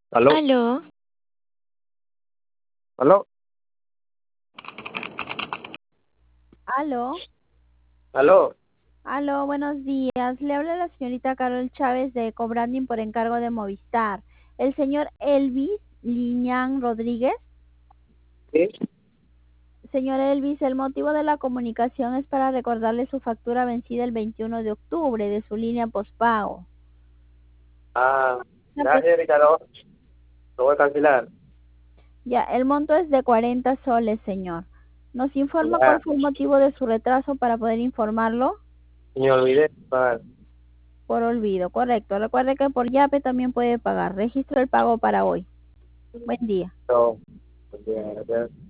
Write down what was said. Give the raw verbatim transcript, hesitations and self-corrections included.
¿Aló? Aló, ¿Aló? Aló, ¿Aló? aló, buenos días. Le habla la señorita Carol Chávez de Cobranding por encargo de Movistar. El señor Elvis Liñán Rodríguez. ¿Sí? Señor Elvis, el motivo de la comunicación es para recordarle su factura vencida el veintiuno de octubre de su línea postpago. Ah, La pe- gracias, Ricardo. Lo voy a cancelar. Ya, el monto es de cuarenta soles, señor. ¿Nos informa cuál Ya, fue el motivo de su retraso para poder informarlo? me olvidé de pagar. Por olvido, correcto. Recuerde que por Yape también puede pagar. Registro el pago para hoy. Buen día. No, ya, ya.